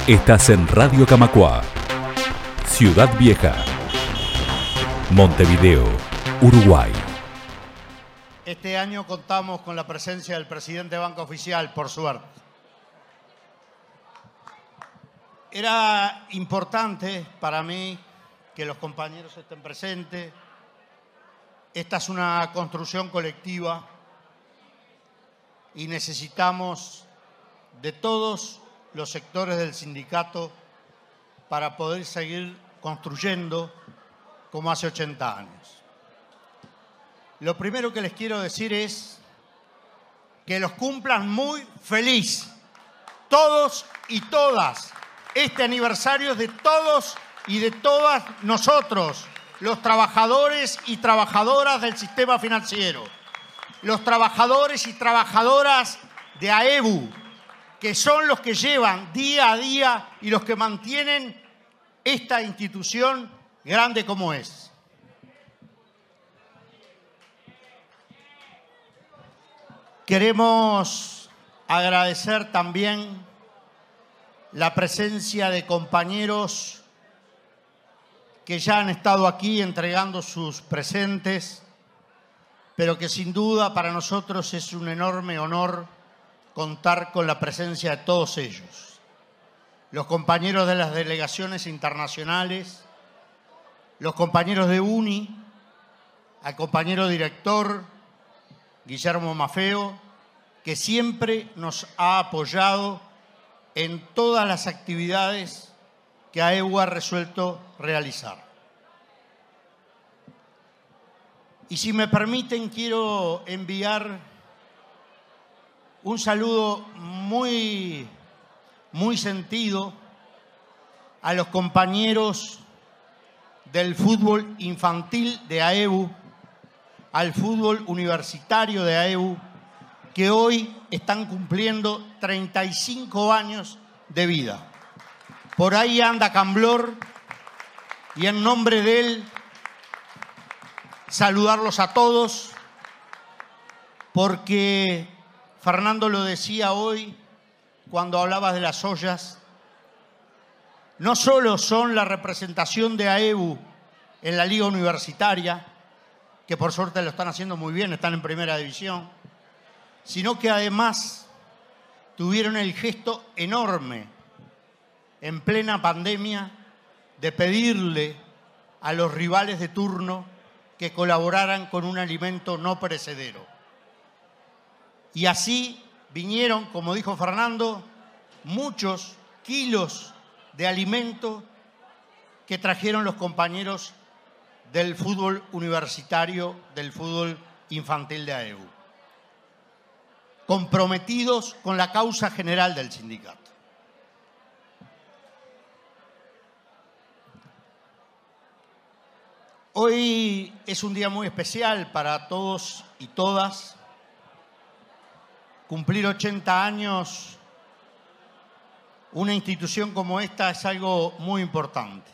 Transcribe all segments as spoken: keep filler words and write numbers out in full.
Estás en Radio Camacuá, Ciudad Vieja, Montevideo, Uruguay. Este año contamos con la presencia del presidente de Banca Oficial, por suerte. Era importante para mí que los compañeros estén presentes. Esta es una construcción colectiva y necesitamos de todos los sectores del sindicato para poder seguir construyendo como hace ochenta años. Lo primero que les quiero decir es que los cumplan muy feliz, todos y todas. Este aniversario es de todos y de todas nosotros, los trabajadores y trabajadoras del sistema financiero, los trabajadores y trabajadoras de AEBU, que son los que llevan día a día y los que mantienen esta institución grande como es. Queremos agradecer también la presencia de compañeros que ya han estado aquí entregando sus presentes, pero que sin duda para nosotros es un enorme honor contar con la presencia de todos ellos. Los compañeros de las delegaciones internacionales, los compañeros de UNI, al compañero director Guillermo Maffeo, que siempre nos ha apoyado en todas las actividades que AEBU ha resuelto realizar. Y si me permiten, quiero enviar un saludo muy, muy sentido a los compañeros del fútbol infantil de AEBU, al fútbol universitario de AEBU, que hoy están cumpliendo treinta y cinco años de vida. Por ahí anda Camblor y en nombre de él saludarlos a todos, porque Fernando lo decía hoy cuando hablabas de las ollas, no solo son la representación de AEBU en la liga universitaria, que por suerte lo están haciendo muy bien, están en primera división, sino que además tuvieron el gesto enorme en plena pandemia de pedirle a los rivales de turno que colaboraran con un alimento no perecedero. Y así vinieron, como dijo Fernando, muchos kilos de alimento que trajeron los compañeros del fútbol universitario, del fútbol infantil de AEBU, comprometidos con la causa general del sindicato. Hoy es un día muy especial para todos y todas. Cumplir ochenta años, una institución como esta es algo muy importante.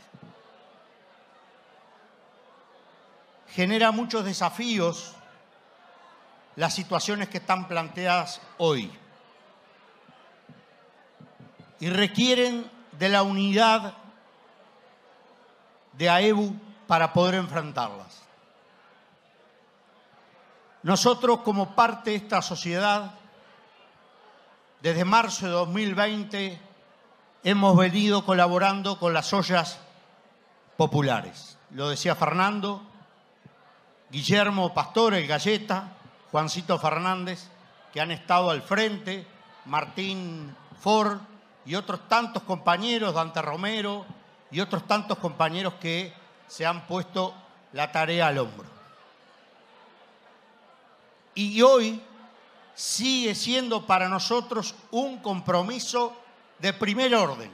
Genera muchos desafíos las situaciones que están planteadas hoy y requieren de la unidad de AEBU para poder enfrentarlas. Nosotros, como parte de esta sociedad, desde marzo de dos mil veinte hemos venido colaborando con las ollas populares. Lo decía Fernando, Guillermo Pastor, el Galleta, Juancito Fernández, que han estado al frente, Martín Ford y otros tantos compañeros, Dante Romero y otros tantos compañeros que se han puesto la tarea al hombro. Y hoy sigue siendo para nosotros un compromiso de primer orden,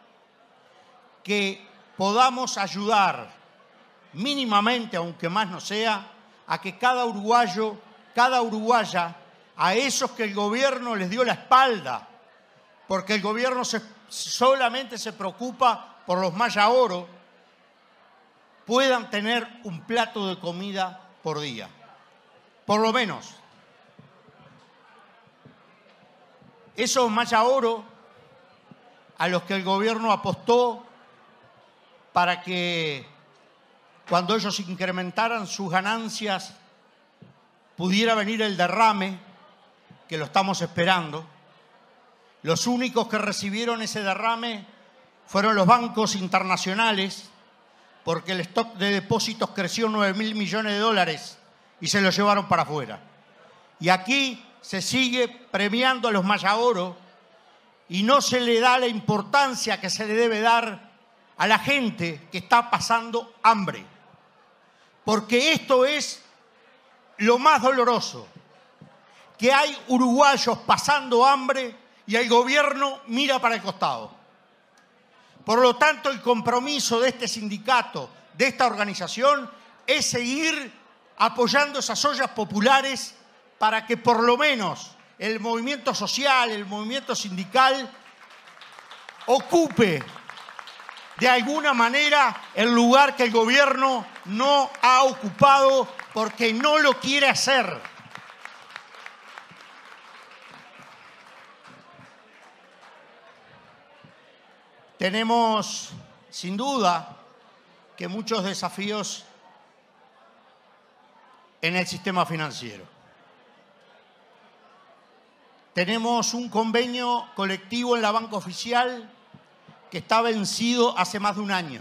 que podamos ayudar mínimamente, aunque más no sea, a que cada uruguayo, cada uruguaya, a esos que el gobierno les dio la espalda, porque el gobierno se, solamente se preocupa por los Maya Oro, puedan tener un plato de comida por día, por lo menos. Esos Maya Oro a los que el gobierno apostó para que cuando ellos incrementaran sus ganancias pudiera venir el derrame, que lo estamos esperando. Los únicos que recibieron ese derrame fueron los bancos internacionales, porque el stock de depósitos creció nueve mil millones de dólares y se los llevaron para afuera. Y aquí se sigue premiando a los Mayaoro y no se le da la importancia que se le debe dar a la gente que está pasando hambre. Porque esto es lo más doloroso, que hay uruguayos pasando hambre y el gobierno mira para el costado. Por lo tanto, el compromiso de este sindicato, de esta organización, es seguir apoyando esas ollas populares para que por lo menos el movimiento social, el movimiento sindical, ocupe de alguna manera el lugar que el gobierno no ha ocupado porque no lo quiere hacer. Tenemos, sin duda, que muchos desafíos en el sistema financiero. Tenemos un convenio colectivo en la banca oficial que está vencido hace más de un año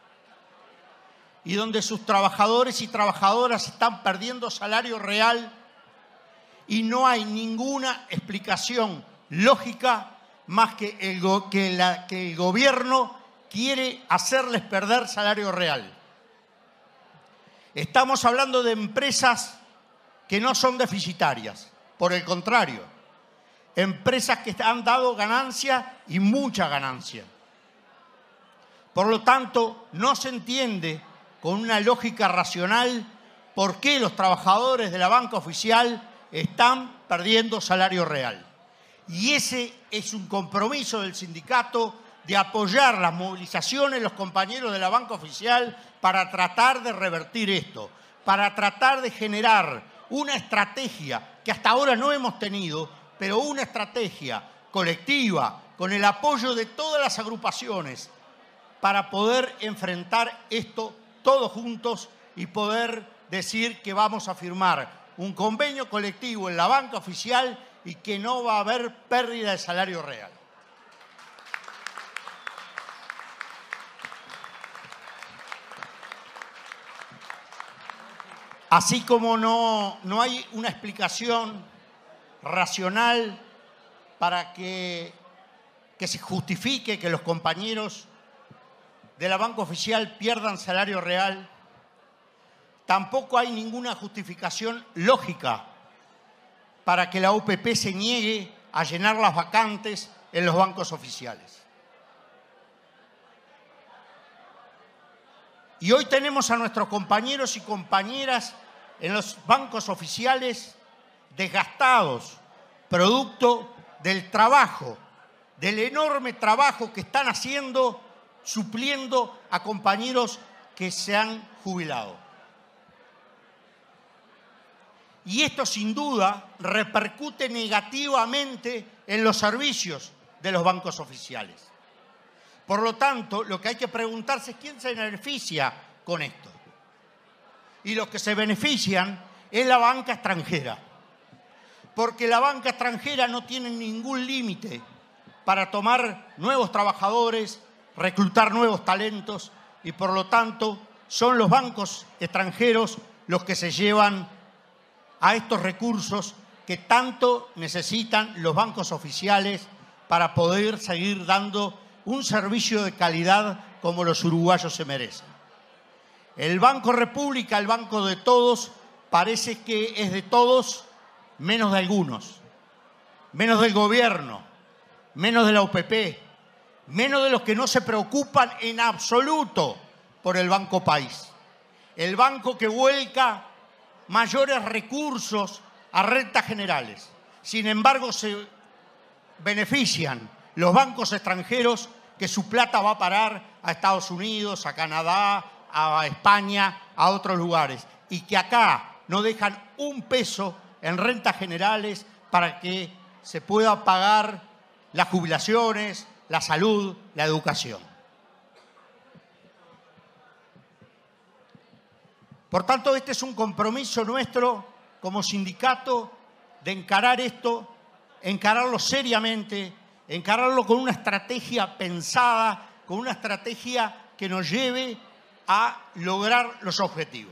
y donde sus trabajadores y trabajadoras están perdiendo salario real y no hay ninguna explicación lógica más que el, go que, la, que el gobierno quiere hacerles perder salario real. Estamos hablando de empresas que no son deficitarias, por el contrario, empresas que han dado ganancia y mucha ganancia. Por lo tanto, no se entiende con una lógica racional por qué los trabajadores de la banca oficial están perdiendo salario real. Y ese es un compromiso del sindicato de apoyar las movilizaciones de los compañeros de la banca oficial para tratar de revertir esto, para tratar de generar una estrategia que hasta ahora no hemos tenido, pero una estrategia colectiva con el apoyo de todas las agrupaciones para poder enfrentar esto todos juntos y poder decir que vamos a firmar un convenio colectivo en la banca oficial y que no va a haber pérdida de salario real. Así como no, no hay una explicación racional para que, que se justifique que los compañeros de la banca oficial pierdan salario real, tampoco hay ninguna justificación lógica para que la O P P se niegue a llenar las vacantes en los bancos oficiales. Y hoy tenemos a nuestros compañeros y compañeras en los bancos oficiales desgastados, producto del trabajo, del enorme trabajo que están haciendo, supliendo a compañeros que se han jubilado. Y esto sin duda repercute negativamente en los servicios de los bancos oficiales. Por lo tanto, lo que hay que preguntarse es quién se beneficia con esto. Y los que se benefician es la banca extranjera. Porque la banca extranjera no tiene ningún límite para tomar nuevos trabajadores, reclutar nuevos talentos y por lo tanto son los bancos extranjeros los que se llevan a estos recursos que tanto necesitan los bancos oficiales para poder seguir dando un servicio de calidad como los uruguayos se merecen. El Banco República, el banco de todos, parece que es de todos menos de algunos, menos del gobierno, menos de la O P P, menos de los que no se preocupan en absoluto por el Banco País. El banco que vuelca mayores recursos a rentas generales. Sin embargo, se benefician los bancos extranjeros que su plata va a parar a Estados Unidos, a Canadá, a España, a otros lugares. Y que acá no dejan un peso en rentas generales para que se pueda pagar las jubilaciones, la salud, la educación. Por tanto, este es un compromiso nuestro como sindicato de encarar esto, encararlo seriamente, encararlo con una estrategia pensada, con una estrategia que nos lleve a lograr los objetivos.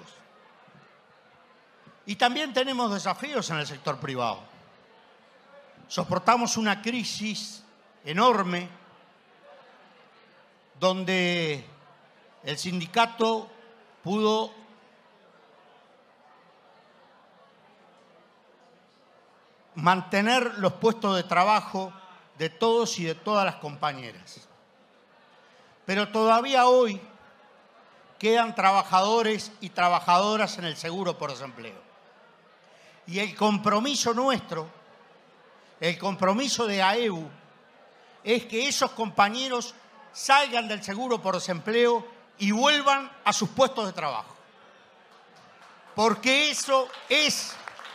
Y también tenemos desafíos en el sector privado. Soportamos una crisis enorme donde el sindicato pudo mantener los puestos de trabajo de todos y de todas las compañeras. Pero todavía hoy quedan trabajadores y trabajadoras en el seguro por desempleo. Y el compromiso nuestro, el compromiso de A E U, es que esos compañeros salgan del seguro por desempleo y vuelvan a sus puestos de trabajo. Porque eso es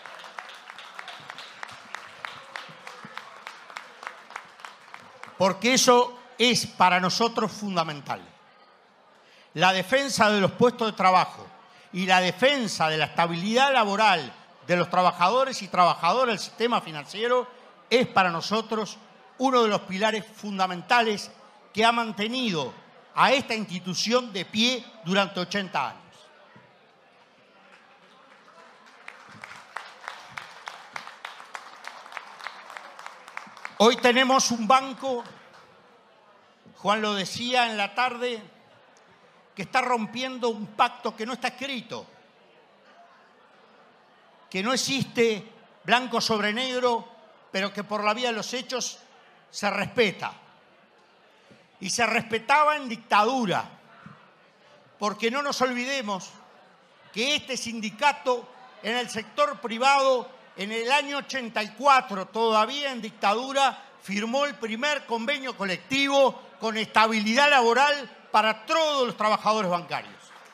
porque eso es para nosotros fundamental. La defensa de los puestos de trabajo y la defensa de la estabilidad laboral de los trabajadores y trabajadoras del sistema financiero es para nosotros uno de los pilares fundamentales que ha mantenido a esta institución de pie durante ochenta años. Hoy tenemos un banco, Juan lo decía en la tarde, que está rompiendo un pacto que no está escrito, que no existe blanco sobre negro, pero que por la vía de los hechos se respeta. Y se respetaba en dictadura, porque no nos olvidemos que este sindicato en el sector privado, en el año ochenta y cuatro, todavía en dictadura, firmó el primer convenio colectivo con estabilidad laboral para todos los trabajadores bancarios.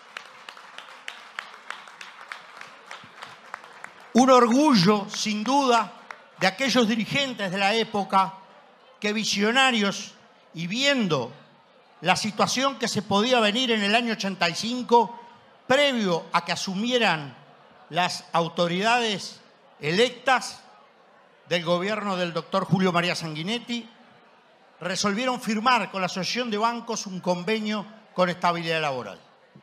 Un orgullo, sin duda, de aquellos dirigentes de la época que, visionarios y viendo la situación que se podía venir en el año ochenta y cinco, previo a que asumieran las autoridades electas del gobierno del doctor Julio María Sanguinetti, resolvieron firmar con la Asociación de Bancos un convenio con estabilidad laboral.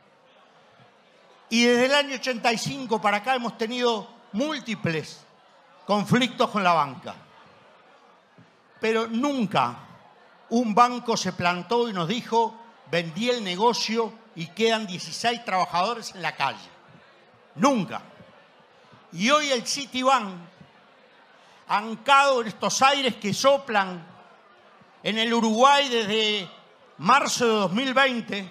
Y desde el año ochenta y cinco para acá hemos tenido múltiples conflictos con la banca. Pero nunca un banco se plantó y nos dijo: vendí el negocio y quedan dieciséis trabajadores en la calle. Nunca. Y hoy el Citibank, ancado en estos aires que soplan en el Uruguay desde marzo de dos mil veinte,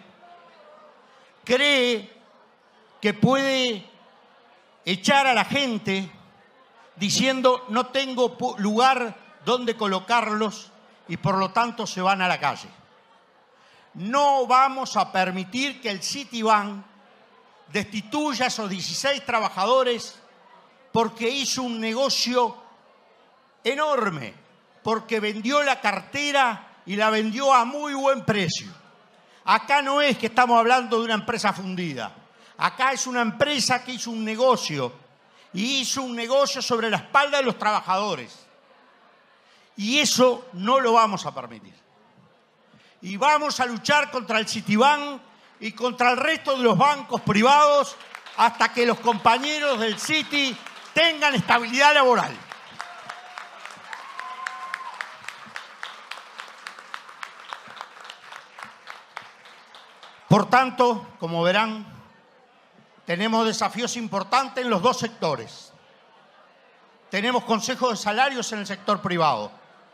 cree que puede echar a la gente diciendo: no tengo lugar donde colocarlos y por lo tanto se van a la calle. No vamos a permitir que el Citibank destituya a esos dieciséis trabajadores porque hizo un negocio enorme, porque vendió la cartera y la vendió a muy buen precio. Acá no es que estamos hablando de una empresa fundida. Acá es una empresa que hizo un negocio y hizo un negocio sobre la espalda de los trabajadores. Y eso no lo vamos a permitir. Y vamos a luchar contra el Citibank y contra el resto de los bancos privados hasta que los compañeros del Citi tengan estabilidad laboral. Por tanto, como verán, tenemos desafíos importantes en los dos sectores. Tenemos consejos de salarios en el sector privado.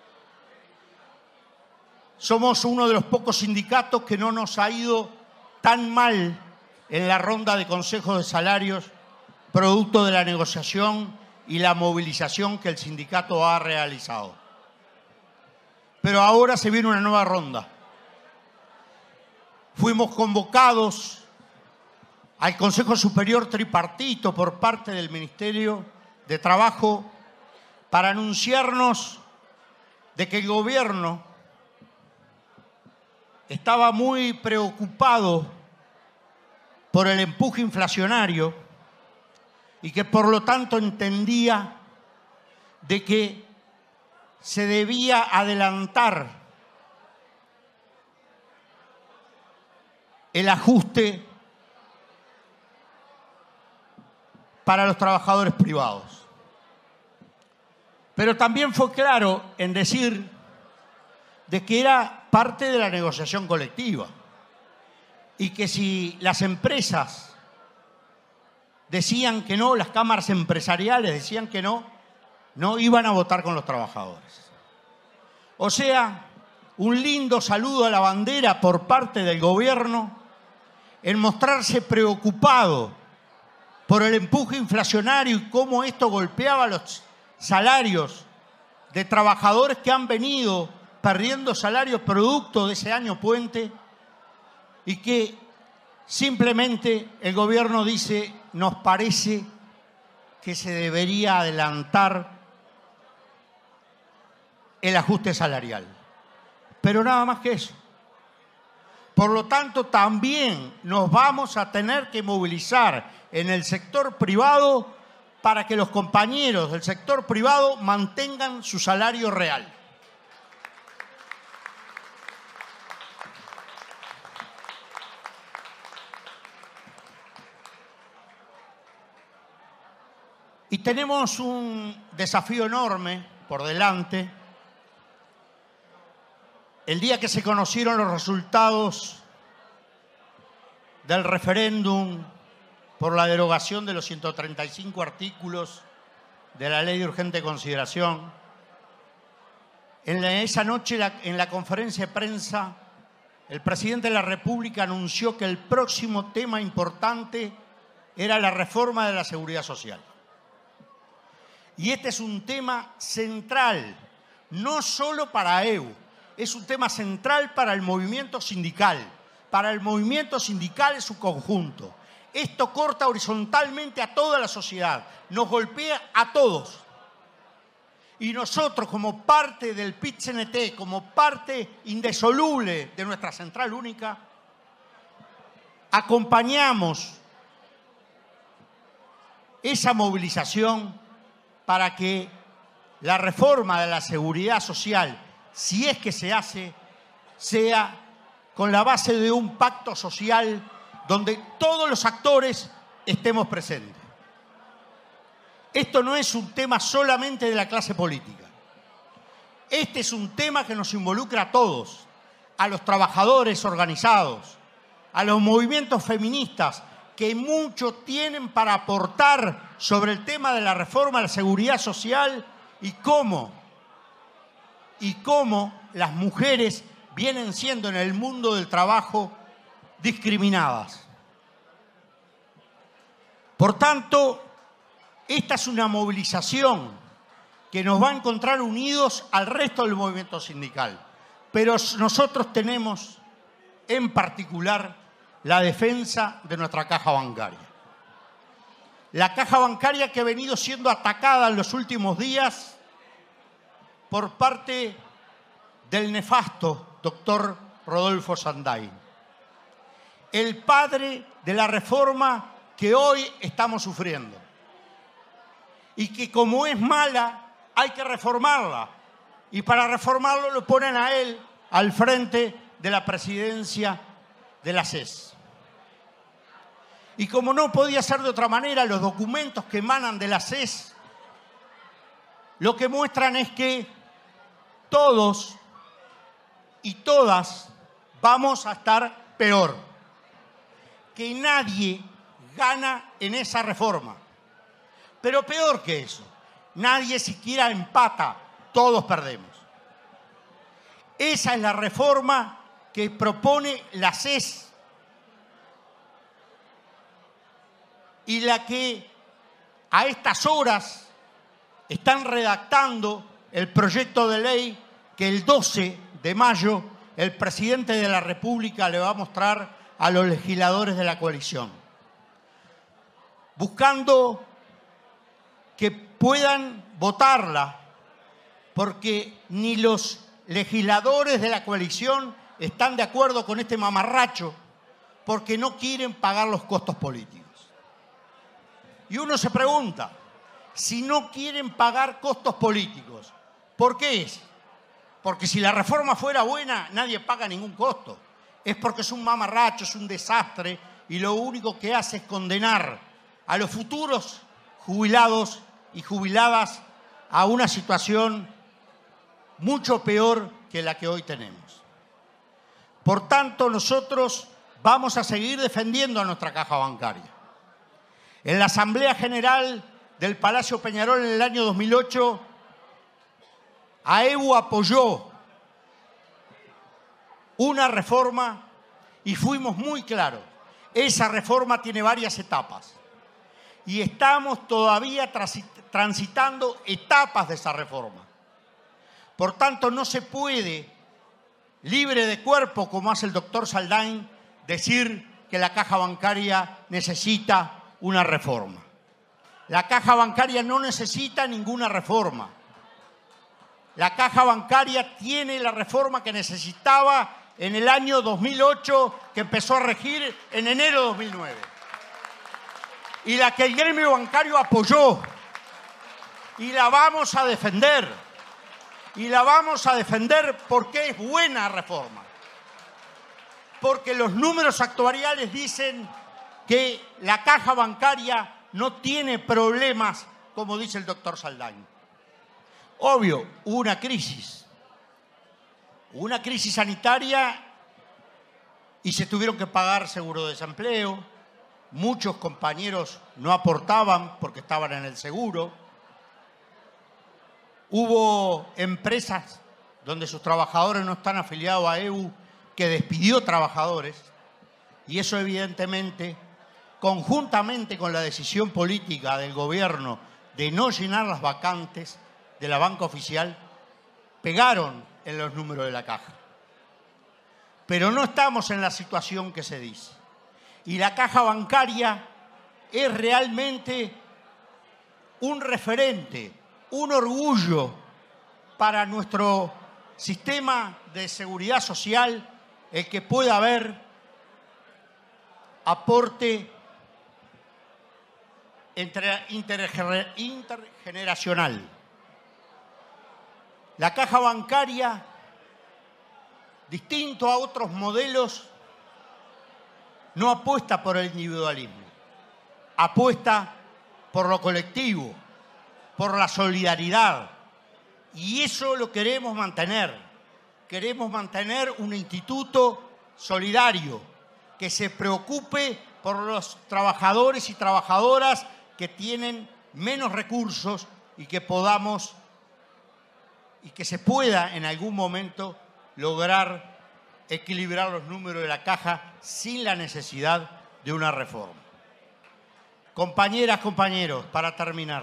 Somos uno de los pocos sindicatos que no nos ha ido tan mal en la ronda de consejos de salarios, producto de la negociación y la movilización que el sindicato ha realizado. Pero ahora se viene una nueva ronda. Fuimos convocados al Consejo Superior Tripartito por parte del Ministerio de Trabajo para anunciarnos de que el gobierno estaba muy preocupado por el empuje inflacionario y que por lo tanto entendía de que se debía adelantar el ajuste para los trabajadores privados. Pero también fue claro en decir de que era parte de la negociación colectiva y que si las empresas decían que no, las cámaras empresariales decían que no, no iban a votar con los trabajadores. O sea, un lindo saludo a la bandera por parte del gobierno en mostrarse preocupado por el empuje inflacionario y cómo esto golpeaba los salarios de trabajadores que han venido perdiendo salarios producto de ese año puente y que simplemente el gobierno dice, nos parece que se debería adelantar el ajuste salarial. Pero nada más que eso. Por lo tanto, también nos vamos a tener que movilizar en el sector privado para que los compañeros del sector privado mantengan su salario real. Y tenemos un desafío enorme por delante. El día que se conocieron los resultados del referéndum por la derogación de los ciento treinta y cinco artículos de la Ley de Urgente Consideración, en la, esa noche la, en la conferencia de prensa, el presidente de la República anunció que el próximo tema importante era la reforma de la Seguridad Social. Y este es un tema central, no solo para E U, es un tema central para el movimiento sindical, para el movimiento sindical en su conjunto. Esto corta horizontalmente a toda la sociedad, nos golpea a todos. Y nosotros, como parte del P I T C N T, como parte indisoluble de nuestra central única, acompañamos esa movilización para que la reforma de la seguridad social, si es que se hace, sea con la base de un pacto social donde todos los actores estemos presentes. Esto no es un tema solamente de la clase política. Este es un tema que nos involucra a todos, a los trabajadores organizados, a los movimientos feministas, que mucho tienen para aportar sobre el tema de la reforma de la seguridad social y cómo, y cómo las mujeres vienen siendo en el mundo del trabajo discriminadas. Por tanto, esta es una movilización que nos va a encontrar unidos al resto del movimiento sindical. Pero nosotros tenemos en particular la defensa de nuestra caja bancaria. La caja bancaria que ha venido siendo atacada en los últimos días por parte del nefasto doctor Rodolfo Sanday, el padre de la reforma que hoy estamos sufriendo y que, como es mala, hay que reformarla, y para reformarlo lo ponen a él al frente de la presidencia de la C E S. Y como no podía ser de otra manera, los documentos que emanan de la C E S lo que muestran es que todos y todas vamos a estar peor, que nadie gana en esa reforma. Pero peor que eso, nadie siquiera empata, todos perdemos. Esa es la reforma que propone la C E S y la que a estas horas están redactando el proyecto de ley que el doce de mayo el presidente de la República le va a mostrar a los legisladores de la coalición, buscando que puedan votarla, porque ni los legisladores de la coalición están de acuerdo con este mamarracho porque no quieren pagar los costos políticos. Y uno se pregunta, si no quieren pagar costos políticos, ¿por qué es? Porque si la reforma fuera buena, nadie paga ningún costo. Es porque es un mamarracho, es un desastre, y lo único que hace es condenar a los futuros jubilados y jubiladas a una situación mucho peor que la que hoy tenemos. Por tanto, nosotros vamos a seguir defendiendo a nuestra caja bancaria. En la Asamblea General del Palacio Peñarol en el año dos mil ocho, A E U apoyó una reforma y fuimos muy claros. Esa reforma tiene varias etapas y estamos todavía transitando etapas de esa reforma. Por tanto, no se puede, libre de cuerpo, como hace el doctor Saldain, decir que la caja bancaria necesita una reforma. La caja bancaria no necesita ninguna reforma. La caja bancaria tiene la reforma que necesitaba en el año dos mil ocho, que empezó a regir en enero de dos mil nueve. Y la que el gremio bancario apoyó. Y la vamos a defender. Y la vamos a defender porque es buena reforma. Porque los números actuariales dicen que la caja bancaria no tiene problemas, como dice el doctor Saldain. Obvio, hubo una crisis. Hubo una crisis sanitaria y se tuvieron que pagar seguro de desempleo. Muchos compañeros no aportaban porque estaban en el seguro. Hubo empresas donde sus trabajadores no están afiliados a E U que despidió trabajadores y eso evidentemente, conjuntamente con la decisión política del gobierno de no llenar las vacantes de la banca oficial, pegaron en los números de la caja. Pero no estamos en la situación que se dice. Y la caja bancaria es realmente un referente, un orgullo para nuestro sistema de seguridad social, el que pueda haber aporte entre, intergener, intergeneracional. La caja bancaria, distinto a otros modelos, no apuesta por el individualismo, apuesta por lo colectivo, por la solidaridad. Y eso lo queremos mantener. Queremos mantener un instituto solidario que se preocupe por los trabajadores y trabajadoras que tienen menos recursos y que podamos y que se pueda en algún momento lograr equilibrar los números de la caja sin la necesidad de una reforma. Compañeras, compañeros, para terminar.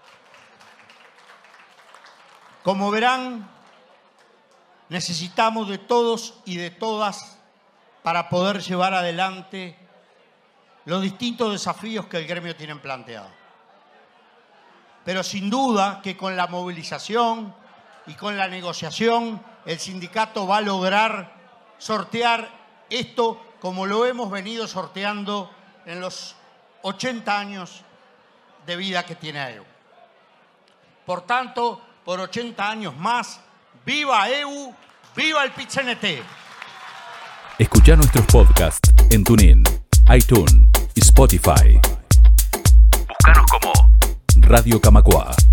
Como verán, necesitamos de todos y de todas para poder llevar adelante los distintos desafíos que el gremio tiene planteado. Pero sin duda que con la movilización y con la negociación, el sindicato va a lograr sortear esto como lo hemos venido sorteando en los ochenta años de vida que tiene A E U. Por tanto, por ochenta años más, ¡viva A E U! ¡Viva el Pit-C N T! Escuchá nuestros podcasts en TuneIn, iTunes y Spotify. Búscanos como Radio Camacua.